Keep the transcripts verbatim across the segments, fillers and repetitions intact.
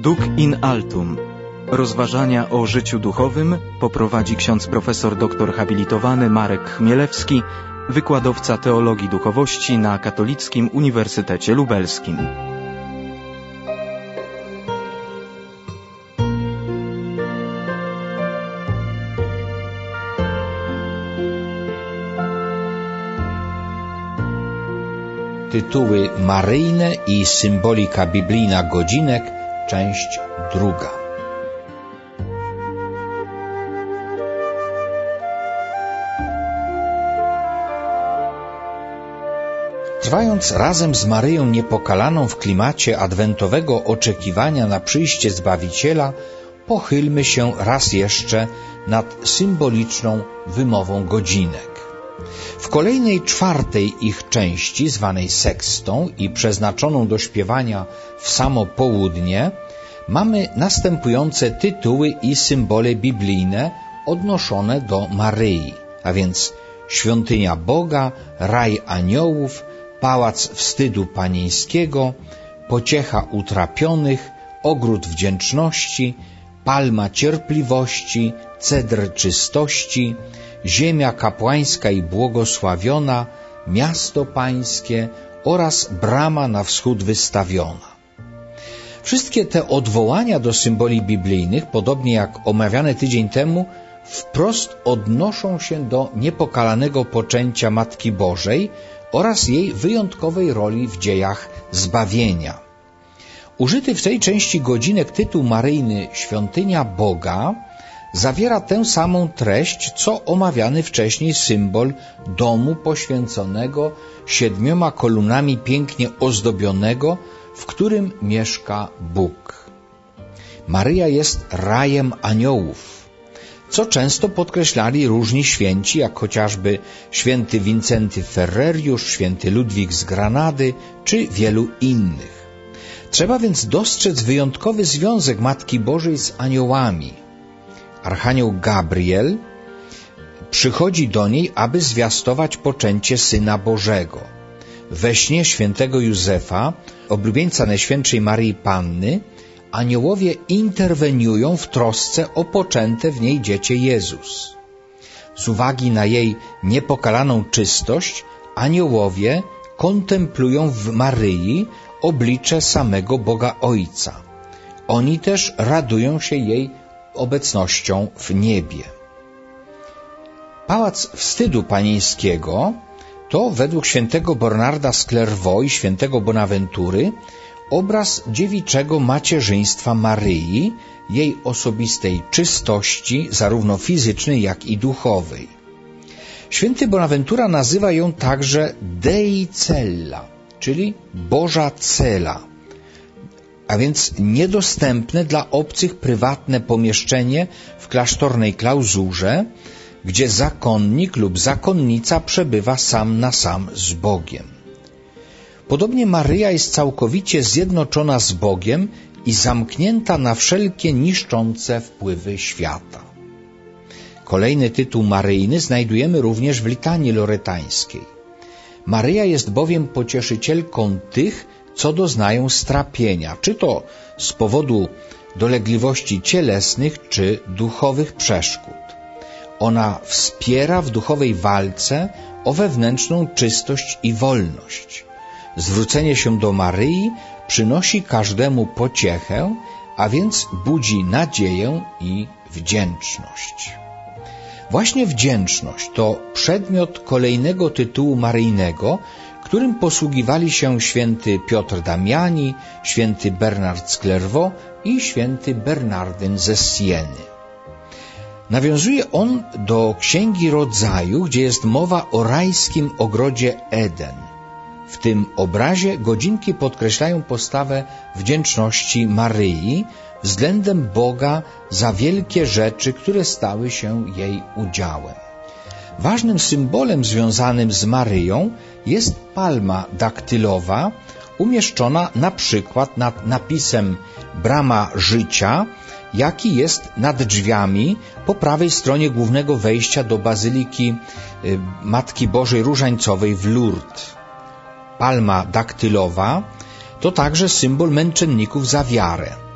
Duc in altum. Rozważania o życiu duchowym poprowadzi ksiądz profesor doktor habilitowany Marek Chmielewski, wykładowca teologii duchowości na Katolickim Uniwersytecie Lubelskim. Tytuły maryjne i symbolika biblijna godzinek, część druga. Trwając razem z Maryją Niepokalaną w klimacie adwentowego oczekiwania na przyjście Zbawiciela, pochylmy się raz jeszcze nad symboliczną wymową godzinek. W kolejnej, czwartej ich części, zwanej sekstą i przeznaczoną do śpiewania w samo południe, mamy następujące tytuły i symbole biblijne odnoszone do Maryi, a więc świątynia Boga, raj aniołów, pałac wstydu panieńskiego, pociecha utrapionych, ogród wdzięczności, palma cierpliwości, cedr czystości, ziemia kapłańska i błogosławiona, miasto pańskie oraz brama na wschód wystawiona. Wszystkie te odwołania do symboli biblijnych, podobnie jak omawiane tydzień temu, wprost odnoszą się do niepokalanego poczęcia Matki Bożej oraz jej wyjątkowej roli w dziejach zbawienia. Użyty w tej części godzinek tytuł maryjny Świątynia Boga zawiera tę samą treść, co omawiany wcześniej symbol domu poświęconego siedmioma kolumnami pięknie ozdobionego, w którym mieszka Bóg. Maryja jest rajem aniołów, co często podkreślali różni święci, jak chociażby święty Wincenty Ferreriusz, święty Ludwik z Granady, czy wielu innych. Trzeba więc dostrzec wyjątkowy związek Matki Bożej z aniołami. Archanioł Gabriel przychodzi do niej, aby zwiastować poczęcie Syna Bożego. We śnie świętego Józefa, oblubieńca Najświętszej Maryi Panny, aniołowie interweniują w trosce o poczęte w niej dziecię Jezus. Z uwagi na jej niepokalaną czystość, aniołowie kontemplują w Maryi oblicze samego Boga Ojca. Oni też radują się jej obecnością w niebie. Pałac wstydu panieńskiego to według świętego Bernarda z Clairvaux i świętego Bonaventury obraz dziewiczego macierzyństwa Maryi, jej osobistej czystości, zarówno fizycznej, jak i duchowej. Święty Bonaventura nazywa ją także Dei Cella, czyli Boża cela, a więc niedostępne dla obcych prywatne pomieszczenie w klasztornej klauzurze, gdzie zakonnik lub zakonnica przebywa sam na sam z Bogiem. Podobnie Maryja jest całkowicie zjednoczona z Bogiem i zamknięta na wszelkie niszczące wpływy świata. Kolejny tytuł maryjny znajdujemy również w litanii loretańskiej. Maryja jest bowiem pocieszycielką tych, co doznają strapienia, czy to z powodu dolegliwości cielesnych, czy duchowych przeszkód. Ona wspiera w duchowej walce o wewnętrzną czystość i wolność. Zwrócenie się do Maryi przynosi każdemu pociechę, a więc budzi nadzieję i wdzięczność. Właśnie wdzięczność to przedmiot kolejnego tytułu maryjnego, którym posługiwali się święty Piotr Damiani, święty Bernard z Clairvaux i święty Bernardyn ze Sieny. Nawiązuje on do Księgi Rodzaju, gdzie jest mowa o rajskim ogrodzie Eden. W tym obrazie godzinki podkreślają postawę wdzięczności Maryi względem Boga za wielkie rzeczy, które stały się jej udziałem. Ważnym symbolem związanym z Maryją jest palma daktylowa, umieszczona na przykład nad napisem Brama Życia, jaki jest nad drzwiami po prawej stronie głównego wejścia do Bazyliki Matki Bożej Różańcowej w Lourdes. Palma daktylowa to także symbol męczenników za wiarę.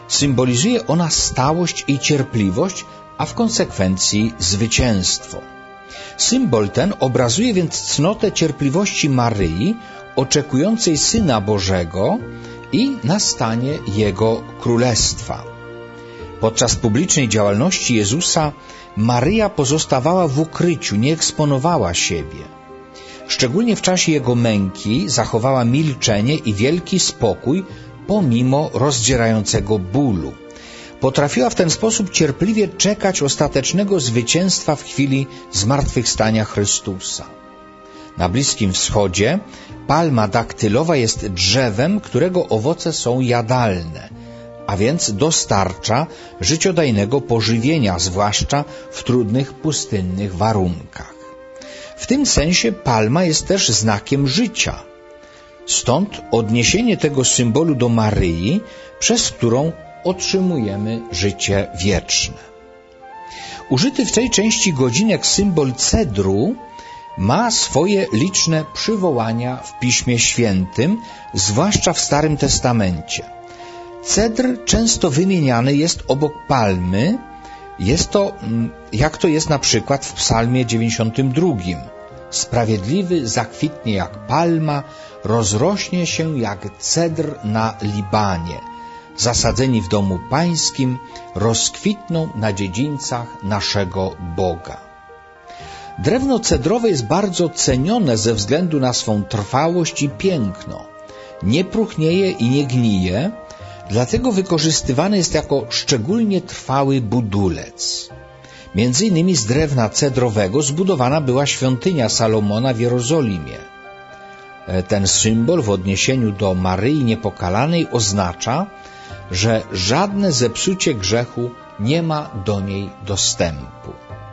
Symbolizuje ona stałość i cierpliwość, a w konsekwencji zwycięstwo. Symbol ten obrazuje więc cnotę cierpliwości Maryi, oczekującej Syna Bożego i nastanie Jego Królestwa. Podczas publicznej działalności Jezusa Maryja pozostawała w ukryciu, nie eksponowała siebie. Szczególnie w czasie Jego męki zachowała milczenie i wielki spokój pomimo rozdzierającego bólu. Potrafiła w ten sposób cierpliwie czekać ostatecznego zwycięstwa w chwili zmartwychwstania Chrystusa. Na Bliskim Wschodzie palma daktylowa jest drzewem, którego owoce są jadalne, a więc dostarcza życiodajnego pożywienia, zwłaszcza w trudnych, pustynnych warunkach. W tym sensie palma jest też znakiem życia. Stąd odniesienie tego symbolu do Maryi, przez którą otrzymujemy życie wieczne. Użyty w tej części godzinek symbol cedru ma swoje liczne przywołania w Piśmie Świętym, zwłaszcza w Starym Testamencie. Cedr często wymieniany jest obok palmy. Jest to, jak to jest na przykład w Psalmie dziewięćdziesiątym drugim. Sprawiedliwy zakwitnie jak palma, rozrośnie się jak cedr na Libanie. Zasadzeni w domu pańskim, rozkwitną na dziedzińcach naszego Boga. Drewno cedrowe jest bardzo cenione ze względu na swą trwałość i piękno. Nie próchnieje i nie gnije, dlatego wykorzystywany jest jako szczególnie trwały budulec. Między innymi z drewna cedrowego zbudowana była świątynia Salomona w Jerozolimie. Ten symbol w odniesieniu do Maryi Niepokalanej oznacza, że żadne zepsucie grzechu nie ma do niej dostępu.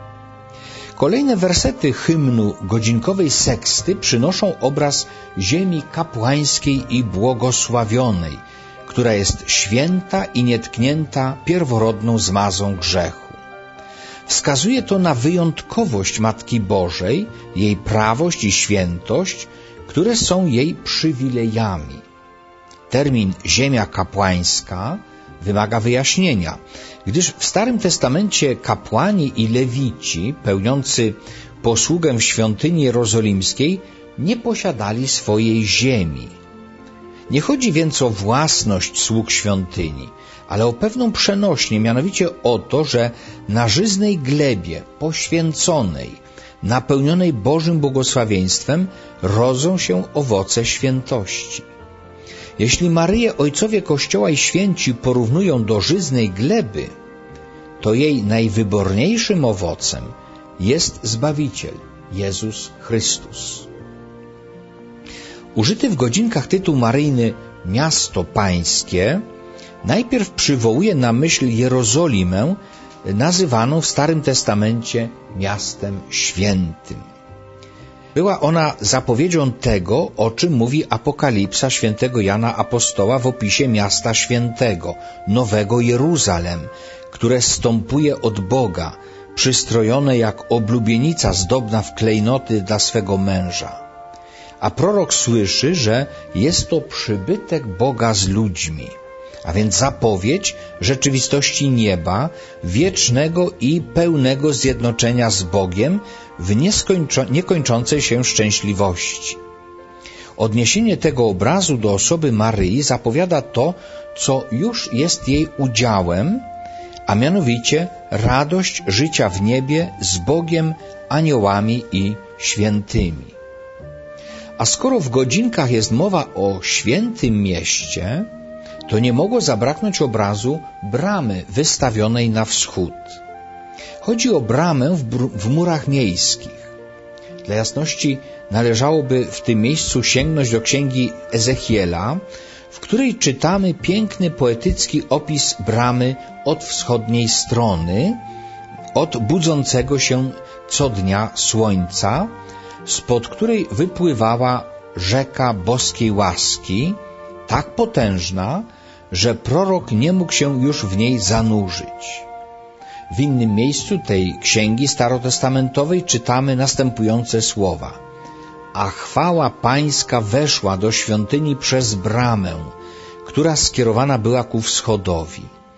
Kolejne wersety hymnu godzinkowej seksty przynoszą obraz ziemi kapłańskiej i błogosławionej, która jest święta i nietknięta pierworodną zmazą grzechu. Wskazuje to na wyjątkowość Matki Bożej, jej prawość i świętość, które są jej przywilejami. Termin ziemia kapłańska wymaga wyjaśnienia, gdyż w Starym Testamencie kapłani i lewici pełniący posługę w świątyni jerozolimskiej nie posiadali swojej ziemi. Nie chodzi więc o własność sług świątyni, ale o pewną przenośnię, mianowicie o to, że na żyznej glebie, poświęconej, napełnionej Bożym błogosławieństwem, rodzą się owoce świętości. Jeśli Maryję ojcowie Kościoła i święci porównują do żyznej gleby, to jej najwyborniejszym owocem jest Zbawiciel, Jezus Chrystus. Użyty w godzinkach tytuł maryjny Miasto Pańskie najpierw przywołuje na myśl Jerozolimę, nazywaną w Starym Testamencie Miastem Świętym. Była ona zapowiedzią tego, o czym mówi Apokalipsa świętego Jana Apostoła w opisie miasta świętego, Nowego Jeruzalem, które zstępuje od Boga, przystrojone jak oblubienica zdobna w klejnoty dla swego męża. A prorok słyszy, że jest to przybytek Boga z ludźmi, a więc zapowiedź rzeczywistości nieba, wiecznego i pełnego zjednoczenia z Bogiem w nieskończo- niekończącej się szczęśliwości. Odniesienie tego obrazu do osoby Maryi zapowiada to, co już jest jej udziałem, a mianowicie radość życia w niebie z Bogiem, aniołami i świętymi. A skoro w godzinkach jest mowa o świętym mieście, to nie mogło zabraknąć obrazu bramy wystawionej na wschód. Chodzi o bramę w, w murach miejskich. Dla jasności należałoby w tym miejscu sięgnąć do księgi Ezechiela, w której czytamy piękny poetycki opis bramy od wschodniej strony, od budzącego się co dnia słońca, spod której wypływała rzeka boskiej łaski, tak potężna, że prorok nie mógł się już w niej zanurzyć. W innym miejscu tej księgi starotestamentowej czytamy następujące słowa: a chwała pańska weszła do świątyni przez bramę, która skierowana była ku wschodowi.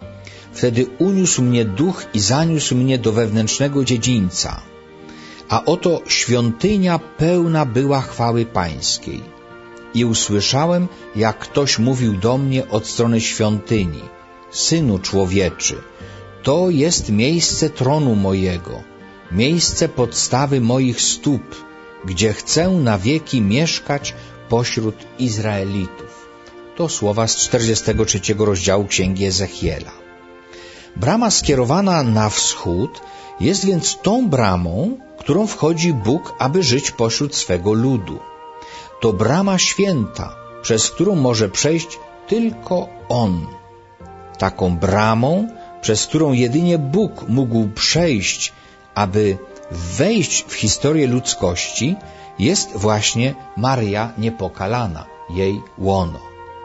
Wtedy uniósł mnie duch i zaniósł mnie do wewnętrznego dziedzińca. A oto świątynia pełna była chwały Pańskiej. I usłyszałem, jak ktoś mówił do mnie od strony świątyni: Synu człowieczy, to jest miejsce tronu mojego, miejsce podstawy moich stóp, gdzie chcę na wieki mieszkać pośród Izraelitów. To słowa z czterdziestego trzeciego rozdziału Księgi Ezechiela. Brama skierowana na wschód jest więc tą bramą, którą wchodzi Bóg, aby żyć pośród swego ludu. To brama święta, przez którą może przejść tylko On. Taką bramą, przez którą jedynie Bóg mógł przejść, aby wejść w historię ludzkości, jest właśnie Maryja Niepokalana, jej łono.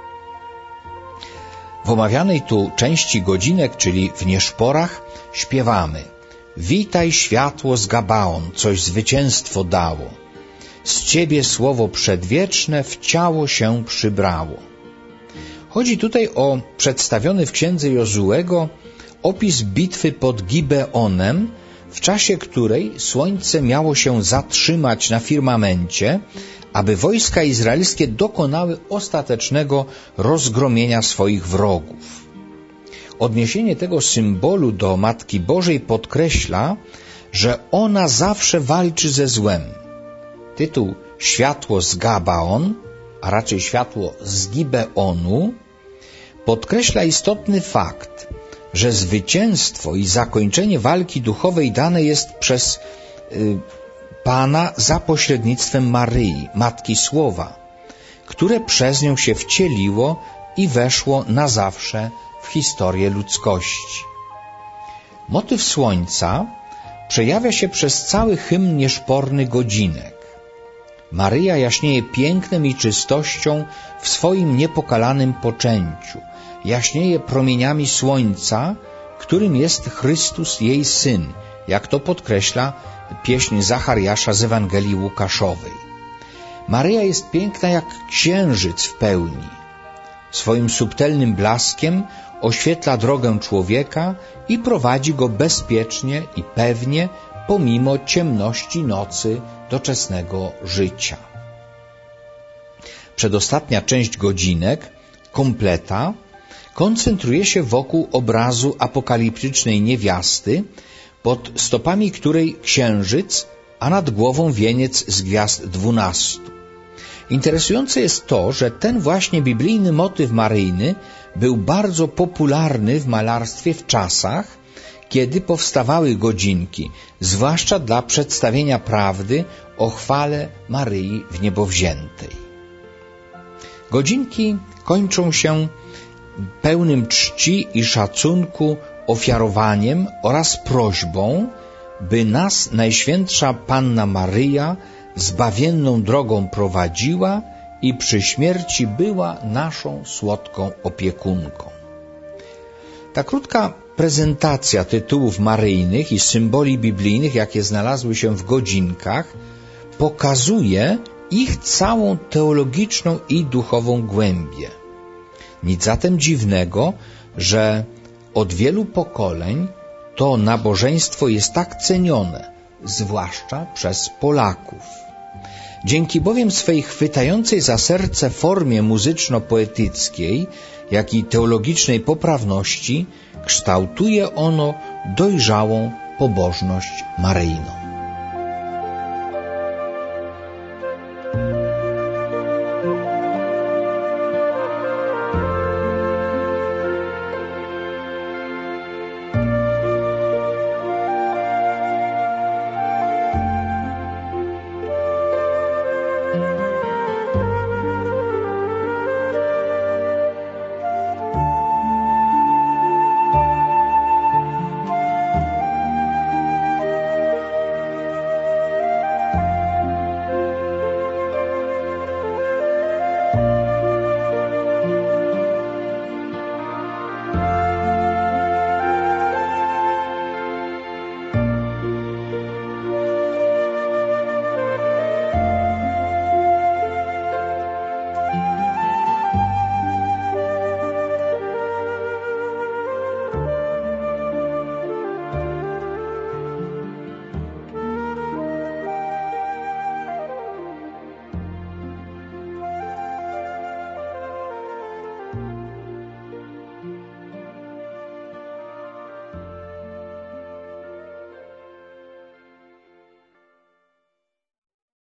W omawianej tu części godzinek, czyli w nieszporach, śpiewamy: Witaj światło z Gabaon, coś zwycięstwo dało. Z Ciebie słowo przedwieczne w ciało się przybrało. Chodzi tutaj o przedstawiony w księdze Jozułego opis bitwy pod Gibeonem, w czasie której słońce miało się zatrzymać na firmamencie, aby wojska izraelskie dokonały ostatecznego rozgromienia swoich wrogów. Odniesienie tego symbolu do Matki Bożej podkreśla, że ona zawsze walczy ze złem. Tytuł Światło z Gabaon, a raczej Światło z Gibeonu, podkreśla istotny fakt, że zwycięstwo i zakończenie walki duchowej dane jest przez y, Pana za pośrednictwem Maryi, Matki Słowa, które przez nią się wcieliło i weszło na zawsze w historię ludzkości. Motyw słońca przejawia się przez cały hymn nieszporny godzinek. Maryja jaśnieje pięknem i czystością w swoim niepokalanym poczęciu. Jaśnieje promieniami słońca, którym jest Chrystus, jej Syn, jak to podkreśla pieśń Zachariasza z Ewangelii Łukaszowej. Maryja jest piękna jak księżyc w pełni. Swoim subtelnym blaskiem oświetla drogę człowieka i prowadzi go bezpiecznie i pewnie pomimo ciemności nocy doczesnego życia. Przedostatnia część godzinek, kompleta, koncentruje się wokół obrazu apokaliptycznej niewiasty, pod stopami której księżyc, a nad głową wieniec z gwiazd dwunastu. Interesujące jest to, że ten właśnie biblijny motyw maryjny był bardzo popularny w malarstwie w czasach, kiedy powstawały godzinki, zwłaszcza dla przedstawienia prawdy o chwale Maryi w niebowziętej. Godzinki kończą się pełnym czci i szacunku ofiarowaniem oraz prośbą, by nas Najświętsza Panna Maryja zbawienną drogą prowadziła i przy śmierci była naszą słodką opiekunką. Ta krótka prezentacja tytułów maryjnych i symboli biblijnych, jakie znalazły się w godzinkach, pokazuje ich całą teologiczną i duchową głębię. Nic zatem dziwnego, że od wielu pokoleń to nabożeństwo jest tak cenione, zwłaszcza przez Polaków. Dzięki bowiem swej chwytającej za serce formie muzyczno-poetyckiej, jak i teologicznej poprawności, kształtuje ono dojrzałą pobożność maryjną.